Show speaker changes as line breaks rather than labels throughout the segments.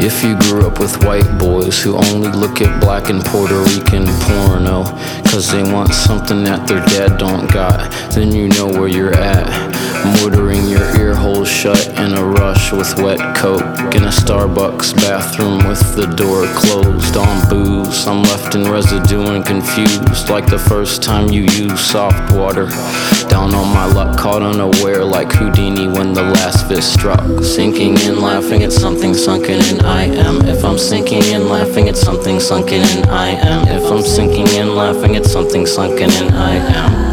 If you grew up with white boys who only look at black and Puerto Rican porno, cause they want something that their dad don't got, then you know where you're at. Mortaring your ear holes shut in a rush with wet coke in a Starbucks bathroom with the door closed on booze. I'm left in residue and confused, like the first time you used soft water. Down on my luck, caught unaware like Houdini when the last fist struck. Sinking in, laughing at something sunken in I am. If I'm sinking in, laughing at something sunken in I am. If I'm sinking in, laughing at something sunken in I am.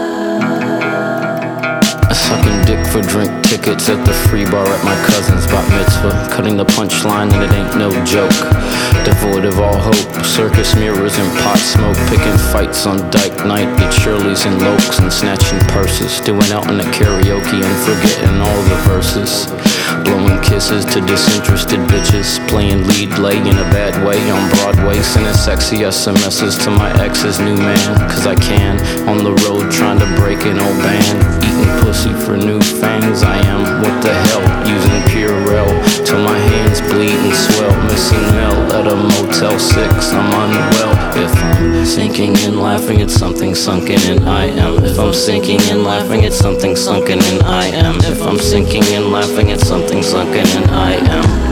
Sucking dick for drink tickets at the free bar at my cousin's bat mitzvah. Cutting the punchline and it ain't no joke. Devoid of all hope, circus mirrors and pot smoke. Picking fights on dyke night at Shirley's and Lokes and snatching purses. Doing out in the karaoke and forgetting all the verses. Blowing kisses to disinterested bitches. Playing lead lay in a bad way on Broadway. Sending sexy SMS's to my ex's new man. Cause I can, on the road trying to break an old band. Eating pussy for new fangs, I am, what the hell, using Purell till my hands bleed and swell. Missing Mel at a Motel 6, I'm unwell. If I'm sinking in, laughing at something sunken in I am. If I'm sinking in, laughing at something sunken in I am. If I'm sinking in, laughing at something sunken in I am.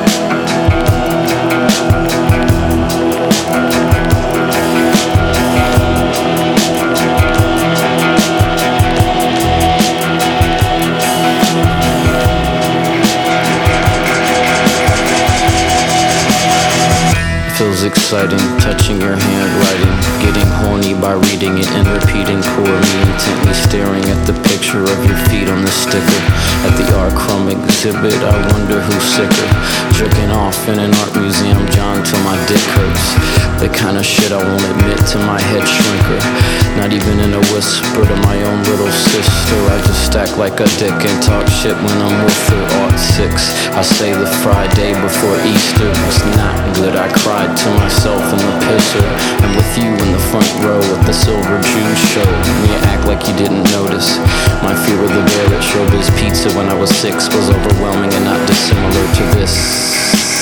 Feels exciting, touching your handwriting. Getting horny by reading it and repeating poor me. Intently staring at the picture of your feet on the sticker. At the art crumb exhibit, I wonder who's sicker. Jerking off in an art museum, John, till my dick hurts. The kind of shit I won't admit to my head shrinker. Not even in a whisper to my own little sister. I just act like a dick and talk shit when I'm with her. Art 6, I say the Friday before Easter was not good. I cried to myself in the pisser. And with you in the front row at the Silver Jews show. And you act like you didn't notice. My fear of the bear at Showbiz Pizza when I was 6 was overwhelming and not dissimilar to this.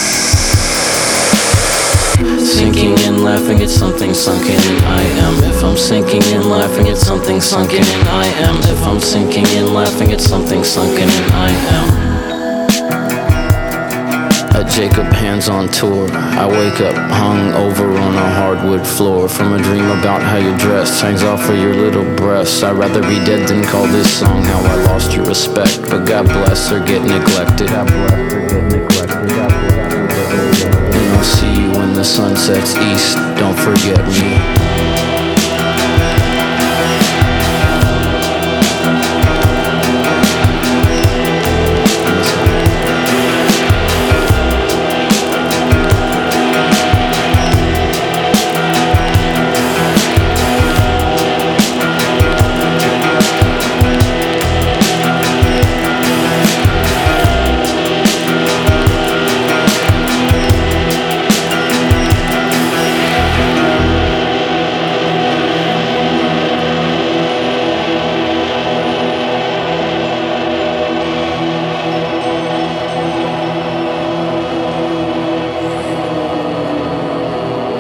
Sinking in, laughing at something sunken in I am. If I'm sinking in, laughing at something sunken in I am. If I'm sinking in, laughing at something sunken in I am. A Jacob hands on tour. I wake up hung over on a hardwood floor from a dream about how you're dressed. Hangs off of your little breasts. I'd rather be dead than call this song how I lost your respect. But God bless her, get neglected. God bless her, get neglected. God bless her, get neglected. And I'll see you when the sun sets east. Don't forget